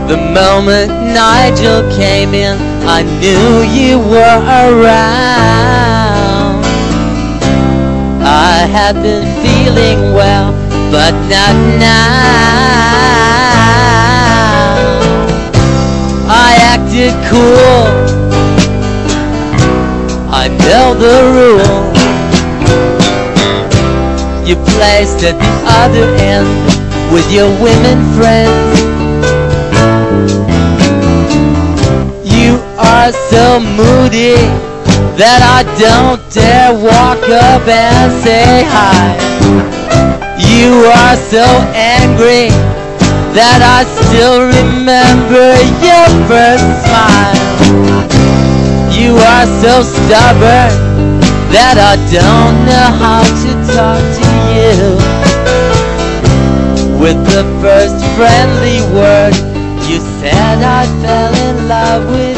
The moment Nigel came in, I knew you were around. I had been feeling well, but not now. I acted cool, I know the rule. You placed at the other end with your women friends. You are so moody that I don't dare walk up and say hi. You are so angry that I still remember your first smile. You are so stubborn that I don't know how to talk to you. With the first friendly word, you said I fell in love with